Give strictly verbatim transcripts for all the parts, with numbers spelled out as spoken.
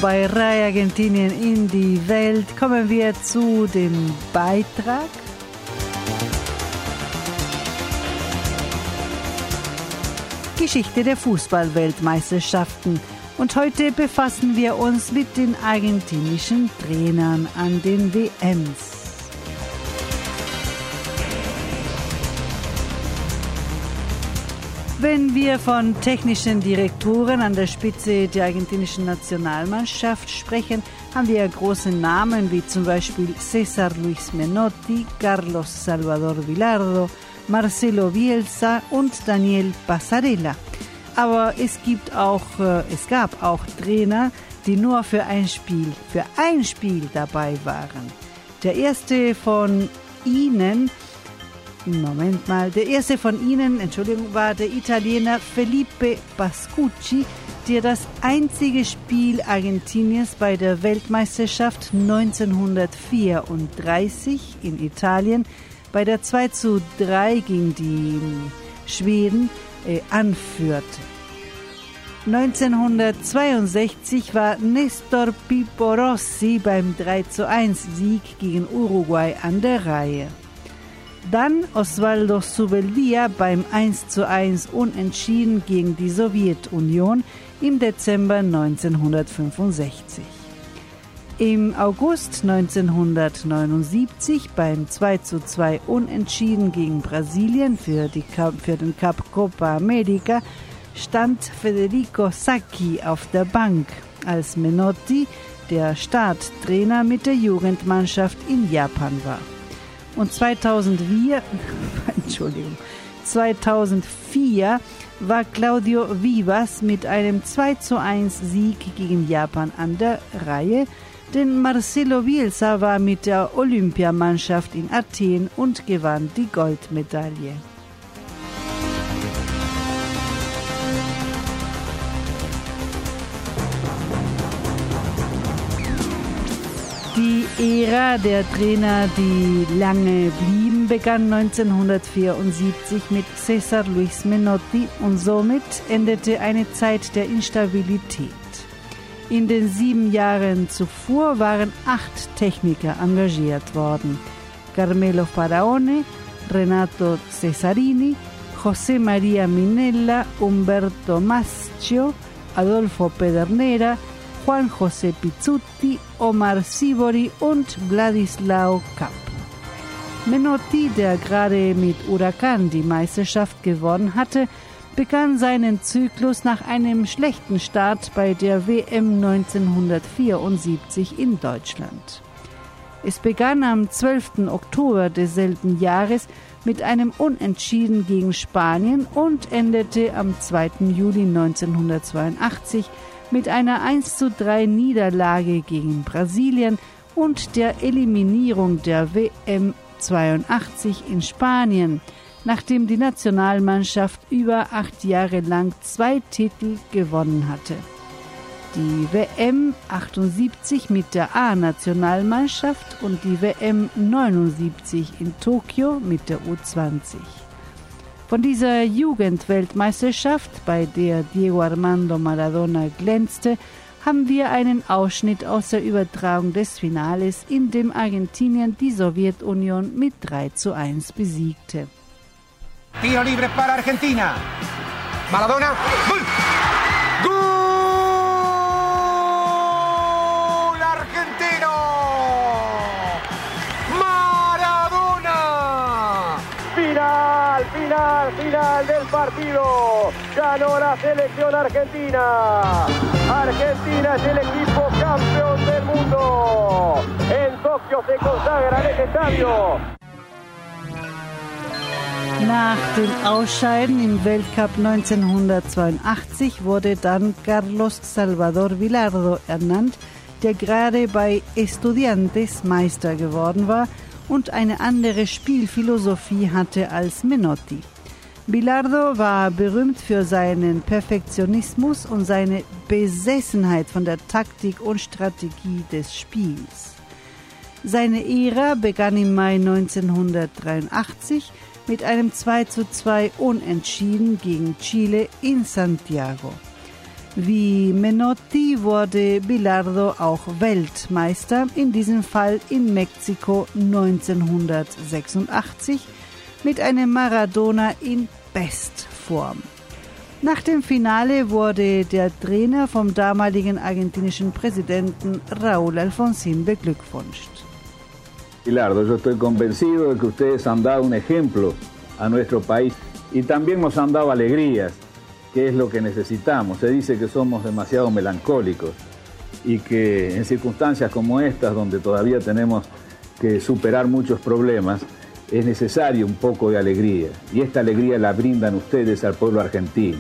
bei Rai Argentinien in die Welt kommen wir zu dem Beitrag. Geschichte der Fußball-Weltmeisterschaften. Und heute befassen wir uns mit den argentinischen Trainern an den W Ms. Wenn wir von technischen Direktoren an der Spitze der argentinischen Nationalmannschaft sprechen, haben wir große Namen wie zum Beispiel César Luis Menotti, Carlos Salvador Vilardo, Marcelo Bielsa und Daniel Passarella. Aber es gibt auch, es gab auch Trainer, die nur für ein Spiel, für ein Spiel dabei waren. Der erste von ihnen Moment mal, der erste von ihnen, Entschuldigung, war der Italiener Felipe Pascucci, der das einzige Spiel Argentiniens bei der Weltmeisterschaft neunzehnhundertvierunddreißig in Italien bei der zwei zu drei gegen die Schweden äh, anführte. neunzehnhundertzweiundsechzig war Nestor Pipo Rossi beim drei zu eins Sieg gegen Uruguay an der Reihe. Dann Osvaldo Zubeldia beim eins zu eins Unentschieden gegen die Sowjetunion im Dezember neunzehnhundertfünfundsechzig. Im August neunzehnhundertneunundsiebzig beim zwei zu zwei Unentschieden gegen Brasilien für, die Cup, für den Cup Copa America stand Federico Sacchi auf der Bank, als Menotti, der Starttrainer mit der Jugendmannschaft in Japan war. Und zweitausendvier, Entschuldigung, zweitausendvier war Claudio Vivas mit einem zwei zu eins Sieg gegen Japan an der Reihe, denn Marcelo Bielsa war mit der Olympiamannschaft in Athen und gewann die Goldmedaille. Die Ära der Trainer, die lange blieben, begann neunzehnhundertvierundsiebzig mit César Luis Menotti und somit endete eine Zeit der Instabilität. In den sieben Jahren zuvor waren acht Techniker engagiert worden: Carmelo Faraone, Renato Cesarini, José María Minella, Umberto Mascio, Adolfo Pedernera, Juan José Pizzuti, Omar Sivori und Vladislao Kapp. Menotti, der gerade mit Huracán die Meisterschaft gewonnen hatte, begann seinen Zyklus nach einem schlechten Start bei der W M neunzehnhundertvierundsiebzig in Deutschland. Es begann am zwölften Oktober desselben Jahres mit einem Unentschieden gegen Spanien und endete am zweiten Juli neunzehnhundertzweiundachtzig mit einer eins zu drei Niederlage gegen Brasilien und der Eliminierung der W M zweiundachtzig in Spanien, nachdem die Nationalmannschaft über acht Jahre lang zwei Titel gewonnen hatte. Die W M achtundsiebzig mit der A-Nationalmannschaft und die W M neunundsiebzig in Tokio mit der U zwanzig. Von dieser Jugendweltmeisterschaft, bei der Diego Armando Maradona glänzte, haben wir einen Ausschnitt aus der Übertragung des Finales, in dem Argentinien die Sowjetunion mit drei zu eins besiegte. Tiro libre para Argentina. Maradona. Gol. Gol argentino. Maradona. Final, final, final del partido. Ganó la selección argentina. Argentina es el equipo campeón del mundo. En Tokio se consagra en este estadio. Nach dem Ausscheiden im Weltcup neunzehnhundertzweiundachtzig wurde dann Carlos Salvador Vilardo ernannt, der gerade bei Estudiantes Meister geworden war und eine andere Spielphilosophie hatte als Menotti. Bilardo war berühmt für seinen Perfektionismus und seine Besessenheit von der Taktik und Strategie des Spiels. Seine Ära begann im Mai neunzehnhundertdreiundachtzig mit einem zwei zu zwei Unentschieden gegen Chile in Santiago. Wie Menotti wurde Bilardo auch Weltmeister, in diesem Fall in Mexiko neunzehnhundertsechsundachtzig, mit einem Maradona in Bestform. Nach dem Finale wurde der Trainer vom damaligen argentinischen Präsidenten Raúl Alfonsín beglückwünscht. Bilardo, yo estoy convencido de que ustedes han dado un ejemplo a nuestro país y también nos han dado alegrías, que es lo que necesitamos. Se dice que somos demasiado melancólicos y que en circunstancias como estas, donde todavía tenemos que superar muchos problemas, es necesario un poco de alegría. Y esta alegría la brindan ustedes al pueblo argentino.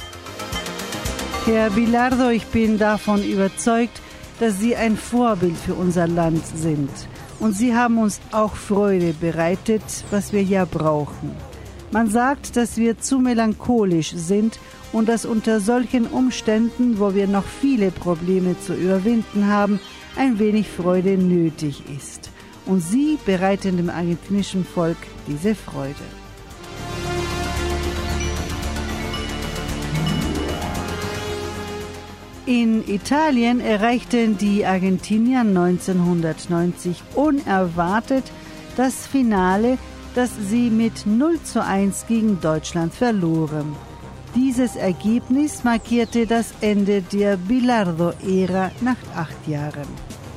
Herr Bilardo, ich bin davon überzeugt, dass Sie ein Vorbild für unser Land sind. Und Sie haben uns auch Freude bereitet, was wir ja brauchen. Man sagt, dass wir zu melancholisch sind und dass unter solchen Umständen, wo wir noch viele Probleme zu überwinden haben, ein wenig Freude nötig ist. Und Sie bereiten dem argentinischen Volk diese Freude. In Italien erreichten die Argentinier neunzehnhundertneunzig unerwartet das Finale, das sie mit null zu eins gegen Deutschland verloren. Dieses Ergebnis markierte das Ende der Bilardo-Ära nach acht Jahren.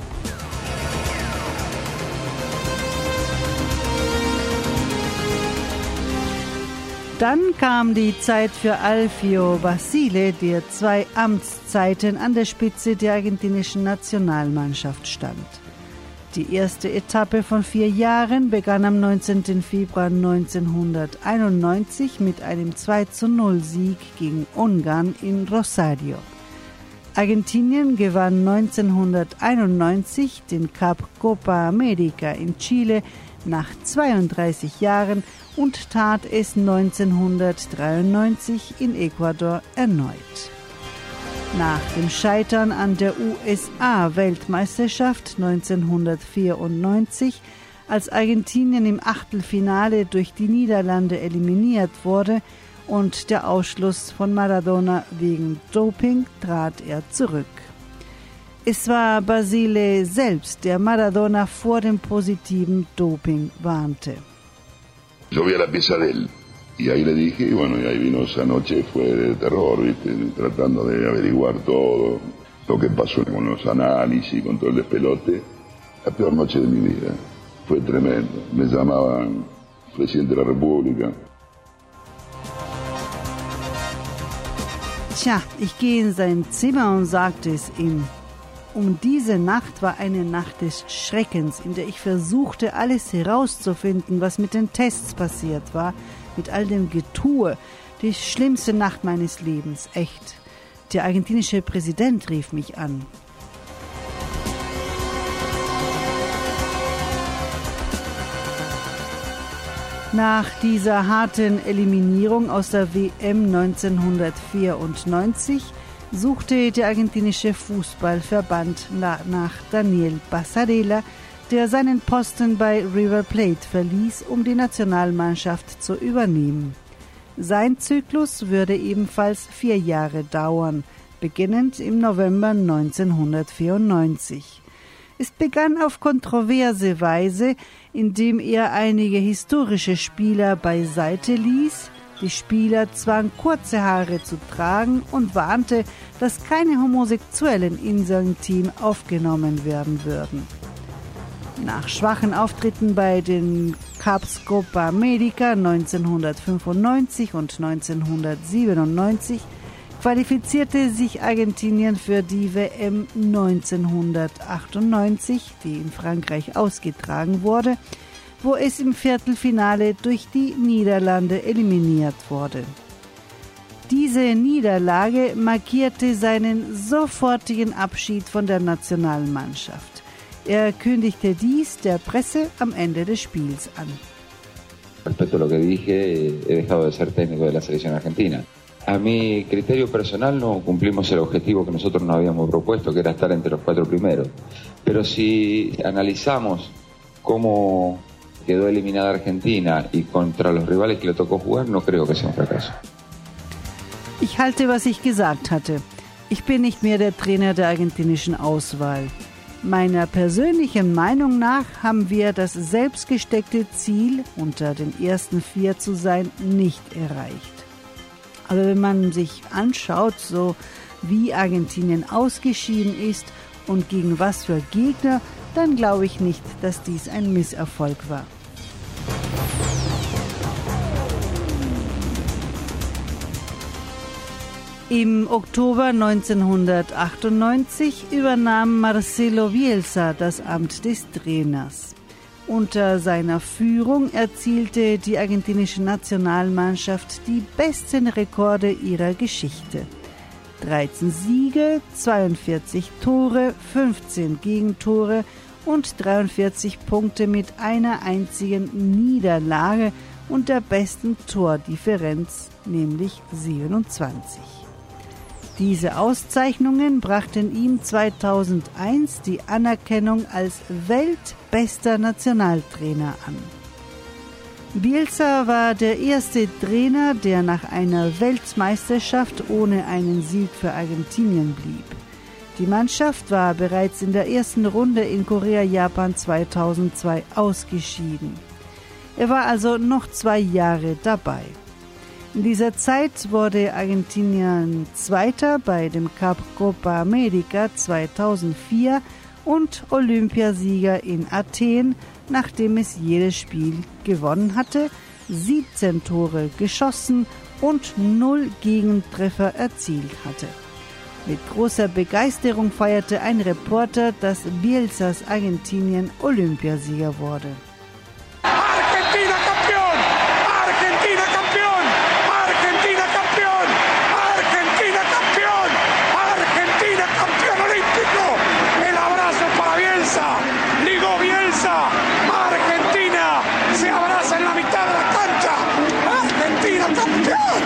Dann kam die Zeit für Alfio Basile, der zwei Amtszeiten an der Spitze der argentinischen Nationalmannschaft stand. Die erste Etappe von vier Jahren begann am neunzehnten Februar neunzehnhunderteinundneunzig mit einem zwei zu null Sieg gegen Ungarn in Rosario. Argentinien gewann neunzehnhunderteinundneunzig den Cup Copa América in Chile nach zweiunddreißig Jahren und tat es neunzehnhundertdreiundneunzig in Ecuador erneut. Nach dem Scheitern an der U S A-Weltmeisterschaft neunzehnhundertvierundneunzig, als Argentinien im Achtelfinale durch die Niederlande eliminiert wurde und der Ausschluss von Maradona wegen Doping, trat er zurück. Es war Basile selbst, der Maradona vor dem positiven Doping warnte. Yo vi a la pieza de él y ahí le dije, y bueno, y ahí vino esa noche, fue de terror, ¿viste? Tratando de averiguar todo, lo que pasó con los análisis, con todo el despelote. La peor noche de mi vida, fue tremendo. Me llamaban presidente de la República. Tja, ich gehe in sein Zimmer und sagte es ihm. Um diese Nacht war eine Nacht des Schreckens, in der ich versuchte, alles herauszufinden, was mit den Tests passiert war, mit all dem Getue. Die schlimmste Nacht meines Lebens, echt. Der argentinische Präsident rief mich an. Nach dieser harten Eliminierung aus der W M neunzehnhundertvierundneunzig suchte der argentinische Fußballverband nach Daniel Passarella, der seinen Posten bei River Plate verließ, um die Nationalmannschaft zu übernehmen. Sein Zyklus würde ebenfalls vier Jahre dauern, beginnend im November neunzehnhundertvierundneunzig. Es begann auf kontroverse Weise, indem er einige historische Spieler beiseite ließ, die Spieler zwang, kurze Haare zu tragen und warnte, dass keine Homosexuellen in sein Team aufgenommen werden würden. Nach schwachen Auftritten bei den Cups Copa América neunzehnhundertfünfundneunzig und neunzehnhundertsiebenundneunzig qualifizierte sich Argentinien für die W M neunzehnhundertachtundneunzig, die in Frankreich ausgetragen wurde, wo es im Viertelfinale durch die Niederlande eliminiert wurde. Diese Niederlage markierte seinen sofortigen Abschied von der Nationalmannschaft. Er kündigte dies der Presse am Ende des Spiels an. Respecto a lo que dije, he dejado de ser técnico de la selección argentina. A mi criterio personal no cumplimos el objetivo que nosotros nos habíamos propuesto, que era estar entre los cuatro primeros. Pero si analizamos cómo quedó eliminada Argentina y contra los rivales que le tocó jugar, no creo que sea un fracaso. Ich halte, was ich gesagt hatte. Ich bin nicht mehr der Trainer der argentinischen Auswahl. Meiner persönlichen Meinung nach haben wir das selbstgesteckte Ziel, unter den ersten vier zu sein, nicht erreicht. Aber wenn man sich anschaut, so wie Argentinien ausgeschieden ist und gegen was für Gegner, dann glaube ich nicht, dass dies ein Misserfolg war. Im Oktober neunzehnhundertachtundneunzig übernahm Marcelo Bielsa das Amt des Trainers. Unter seiner Führung erzielte die argentinische Nationalmannschaft die besten Rekorde ihrer Geschichte. dreizehn Siege, zweiundvierzig Tore, fünfzehn Gegentore und dreiundvierzig Punkte mit einer einzigen Niederlage und der besten Tordifferenz, nämlich siebenundzwanzig. Diese Auszeichnungen brachten ihm zweitausendeins die Anerkennung als weltbester Nationaltrainer an. Bielsa war der erste Trainer, der nach einer Weltmeisterschaft ohne einen Sieg für Argentinien blieb. Die Mannschaft war bereits in der ersten Runde in Korea-Japan zweitausendzwei ausgeschieden. Er war also noch zwei Jahre dabei. In dieser Zeit wurde Argentinien Zweiter bei dem Cup Copa America zweitausendvier und Olympiasieger in Athen, nachdem es jedes Spiel gewonnen hatte, siebzehn Tore geschossen und null Gegentreffer erzielt hatte. Mit großer Begeisterung feierte ein Reporter, dass Bielsas Argentinien Olympiasieger wurde. Argentina campeón, Argentina campeón, Argentina campeón, Argentina campeón, Argentina campeón olímpico. El abrazo para Bielsa, digo Bielsa, Argentina se abraza en la mitad de la cancha, Argentina campeón.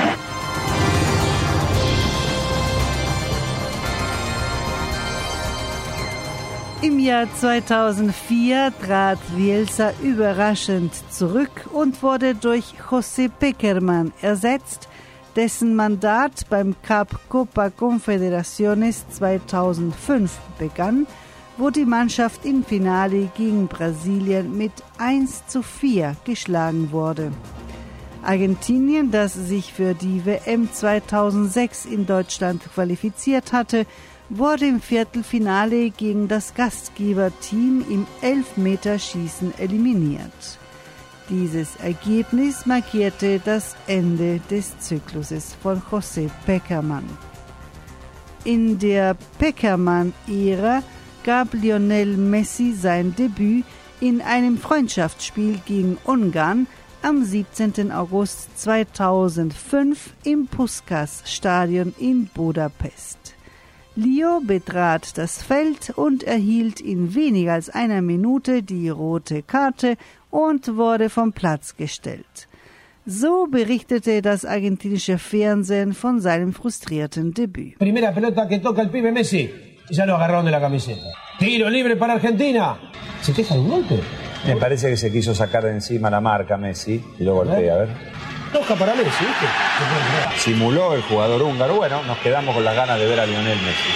Im Jahr zweitausendvier trat Bielsa überraschend zurück und wurde durch José Pekerman ersetzt, dessen Mandat beim Cup Copa Confederaciones zweitausendfünf begann, wo die Mannschaft im Finale gegen Brasilien mit eins zu vier geschlagen wurde. Argentinien, das sich für die W M zweitausendsechs in Deutschland qualifiziert hatte, wurde im Viertelfinale gegen das Gastgeberteam im Elfmeterschießen eliminiert. Dieses Ergebnis markierte das Ende des Zykluses von José Pekerman. In der Pekerman-Ära gab Lionel Messi sein Debüt in einem Freundschaftsspiel gegen Ungarn am siebzehnten August zweitausendfünf im Puskás-Stadion in Budapest. Leo betrat das Feld und erhielt in weniger als einer Minute die rote Karte und wurde vom Platz gestellt. So berichtete das argentinische Fernsehen von seinem frustrierten Debüt. Primera pelota que toca el pibe Messi, ya lo agarraron de la camiseta. Tiro libre para Argentina. ¿Se queja de un golpe? Me parece que se quiso sacar de encima la marca Messi y lo golpea, a ver. Toca para Messi, ¿viste? Simuló el jugador húngaro. Bueno, nos quedamos con las ganas de ver a Lionel Messi.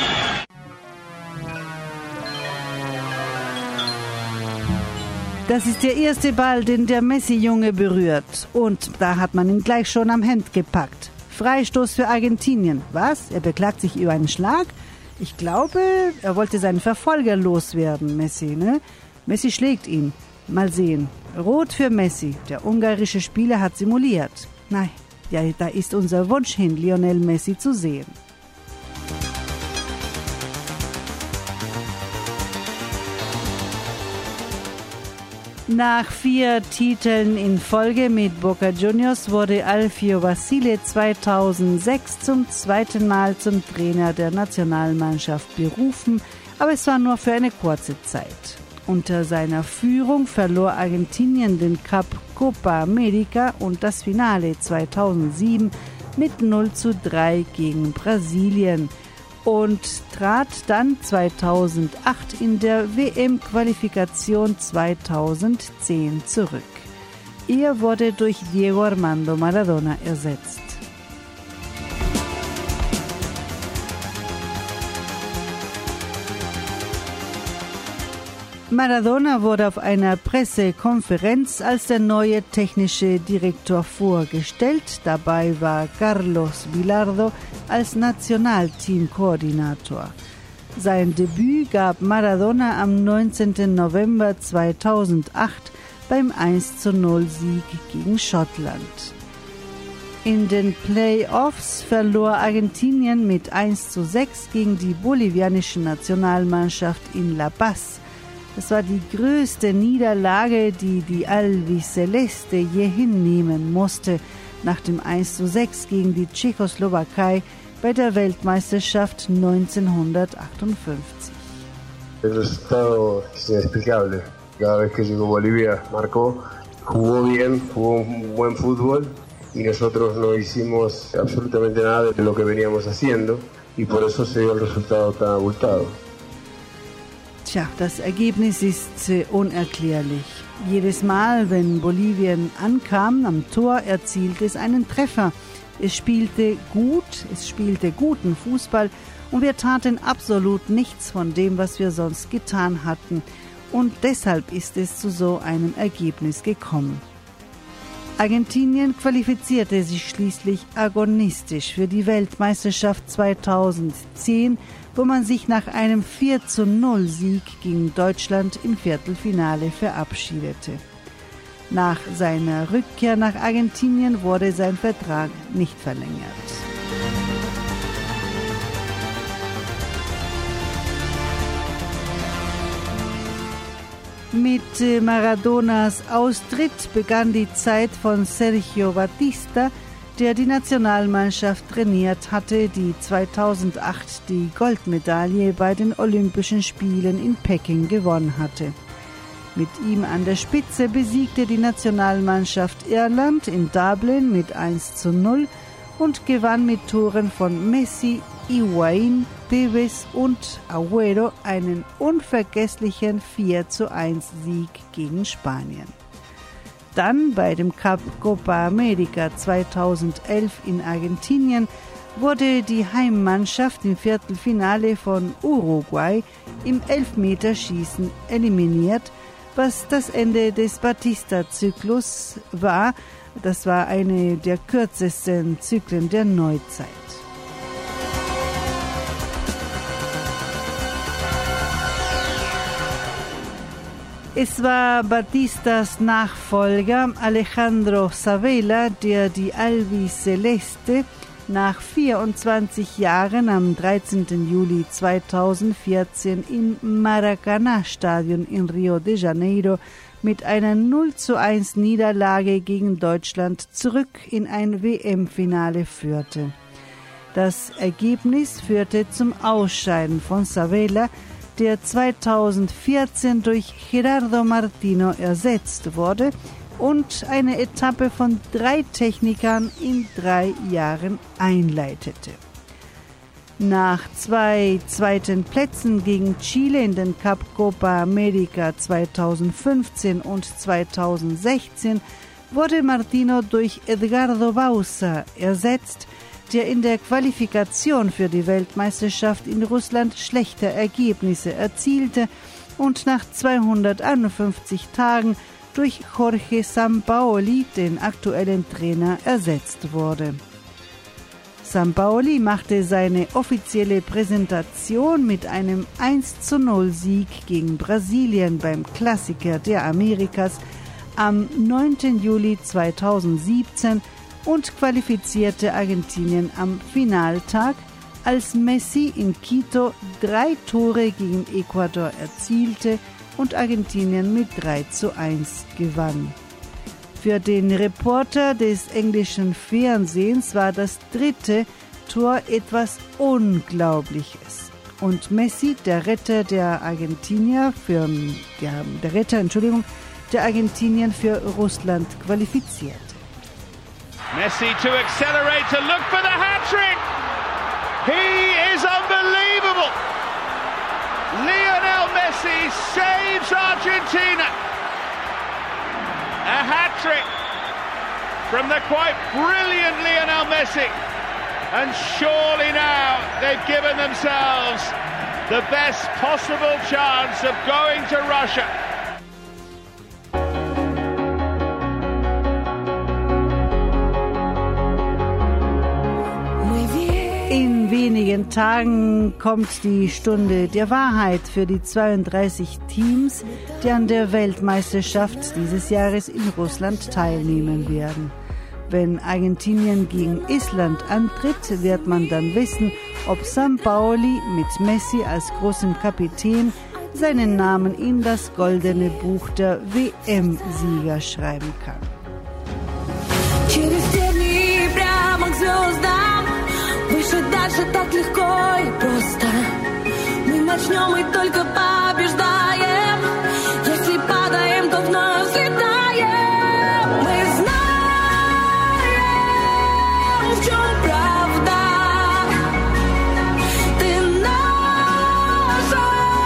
Das ist der erste Ball, den der Messi-Junge berührt. Und da hat man ihn gleich schon am Hemd gepackt. Freistoß für Argentinien. Was? Er beklagt sich über einen Schlag? Ich glaube, er wollte seinen Verfolger loswerden, Messi, ne? Messi schlägt ihn. Mal sehen. Rot für Messi. Der ungarische Spieler hat simuliert. Nein, ja, da ist unser Wunsch hin, Lionel Messi zu sehen. Nach vier Titeln in Folge mit Boca Juniors wurde Alfio Basile zweitausendsechs zum zweiten Mal zum Trainer der Nationalmannschaft berufen, aber es war nur für eine kurze Zeit. Unter seiner Führung verlor Argentinien den Cup Copa America und das Finale zweitausendsieben mit null zu drei gegen Brasilien und trat dann zweitausendacht in der W M-Qualifikation zweitausendzehn zurück. Er wurde durch Diego Armando Maradona ersetzt. Maradona wurde auf einer Pressekonferenz als der neue technische Direktor vorgestellt. Dabei war Carlos Bilardo als Nationalteamkoordinator. Sein Debüt gab Maradona am neunzehnten November zweitausendacht beim eins zu null Sieg gegen Schottland. In den Playoffs verlor Argentinien mit eins zu sechs gegen die bolivianische Nationalmannschaft in La Paz. Das war die größte Niederlage, die die Albiceleste je hinnehmen musste, nach dem eins zu sechs gegen die Tschechoslowakei bei der Weltmeisterschaft neunzehnhundertachtundfünfzig. El resultado es inexplicable. Cada vez que llegó Bolivia marcó, jugó bien, jugó un buen fútbol y nosotros no hicimos absolutamente nada de lo que veníamos haciendo y por eso se dio el resultado tan abultado. Tja, das Ergebnis ist äh, unerklärlich. Jedes Mal, wenn Bolivien ankam am Tor, erzielte es einen Treffer. Es spielte gut, es spielte guten Fußball und wir taten absolut nichts von dem, was wir sonst getan hatten. Und deshalb ist es zu so einem Ergebnis gekommen. Argentinien qualifizierte sich schließlich agonistisch für die Weltmeisterschaft zweitausendzehn, wo man sich nach einem vier zu null Sieg gegen Deutschland im Viertelfinale verabschiedete. Nach seiner Rückkehr nach Argentinien wurde sein Vertrag nicht verlängert. Mit Maradonas Austritt begann die Zeit von Sergio Batista, der die Nationalmannschaft trainiert hatte, die zweitausendacht die Goldmedaille bei den Olympischen Spielen in Peking gewonnen hatte. Mit ihm an der Spitze besiegte die Nationalmannschaft Irland in Dublin mit eins zu null und gewann mit Toren von Messi, Higuaín, Tevez und Agüero einen unvergesslichen vier zu eins Sieg gegen Spanien. Dann bei dem Cup Copa America zweitausendelf in Argentinien wurde die Heimmannschaft im Viertelfinale von Uruguay im Elfmeterschießen eliminiert, was das Ende des Batista-Zyklus war. Das war eine der kürzesten Zyklen der Neuzeit. Es war Batistas Nachfolger Alejandro Sabella, der die Albiceleste nach vierundzwanzig Jahren am dreizehnten Juli zweitausendvierzehn im Maracanã-Stadion in Rio de Janeiro mit einer null zu eins Niederlage gegen Deutschland zurück in ein W M-Finale führte. Das Ergebnis führte zum Ausscheiden von Sabella, der zweitausendvierzehn durch Gerardo Martino ersetzt wurde und eine Etappe von drei Technikern in drei Jahren einleitete. Nach zwei zweiten Plätzen gegen Chile in den Cup Copa America zweitausendfünfzehn und zweitausendsechzehn wurde Martino durch Edgardo Bauza ersetzt, der in der Qualifikation für die Weltmeisterschaft in Russland schlechte Ergebnisse erzielte und nach zweihunderteinundfünfzig Tagen durch Jorge Sampaoli, den aktuellen Trainer, ersetzt wurde. Sampaoli machte seine offizielle Präsentation mit einem eins zu null Sieg gegen Brasilien beim Klassiker der Amerikas am neunten Juli zweitausendsiebzehn und qualifizierte Argentinien am Finaltag, als Messi in Quito drei Tore gegen Ecuador erzielte und Argentinien mit drei zu eins gewann. Für den Reporter des englischen Fernsehens war das dritte Tor etwas Unglaubliches. Und Messi, der Retter der Argentinier für der, der Retter, Entschuldigung, der Argentinien für Russland qualifizierte. Messi to accelerate, to look for the hat-trick. He is unbelievable. Lionel Messi saves Argentina. A hat-trick from the quite brilliant Lionel Messi. And surely now they've given themselves the best possible chance of going to Russia. In wenigen Tagen kommt die Stunde der Wahrheit für die zweiunddreißig Teams, die an der Weltmeisterschaft dieses Jahres in Russland teilnehmen werden. Wenn Argentinien gegen Island antritt, wird man dann wissen, ob Sampaoli mit Messi als großem Kapitän seinen Namen in das goldene Buch der W M-Sieger schreiben kann. Выше, дальше так легко и просто. Мы начнем и только побеждаем. Если падаем, то вновь взлетаем. Мы знаем, в чем правда. Ты наша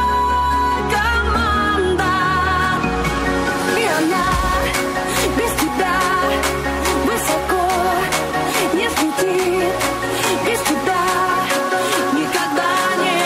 команда. И она без тебя высоко не взлетит. Без тебя никогда не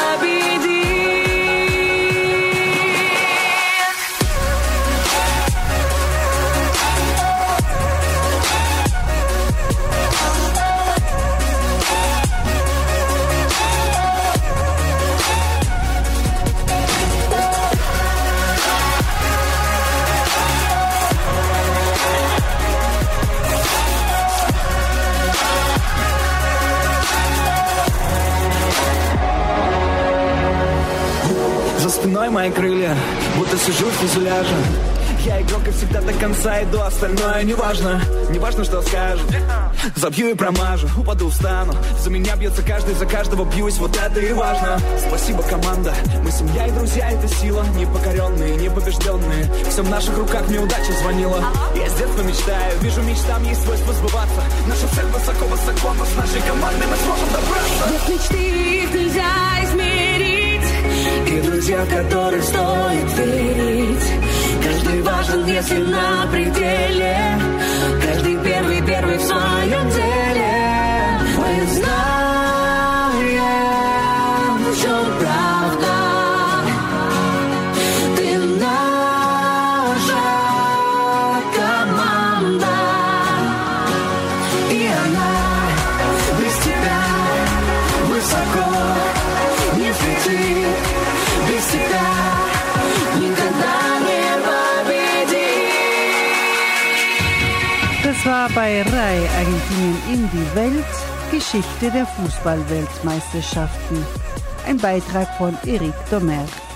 За спиной мои крылья, будто сижу в фюзеляже. Я игрок и всегда до конца иду, остальное не важно. Не важно, что скажут. Забью и промажу, упаду, встану. За меня бьется каждый, за каждого бьюсь, вот это и важно. Спасибо, команда, мы семья и друзья, это сила. Непокоренные, непобежденные, все в наших руках, мне удача звонила. Я с детства мечтаю, вижу мечтам есть свойство сбываться. Наша цель высоко-высоко, но с нашей командой мы сможем добраться. Без мечты их нельзя измерить, и друзья, в которых стоит верить. Каждый важен, если на пределе. Каждый первый, первый в своем деле. Мы знаем, в чем правда. Ты наша команда. И она без тебя высоко не взлетит. Без тебя никогда не. Das war bei Rai Argentinien in die Welt, Geschichte der Fußball-Weltmeisterschaften. Ein Beitrag von Eric Domergue.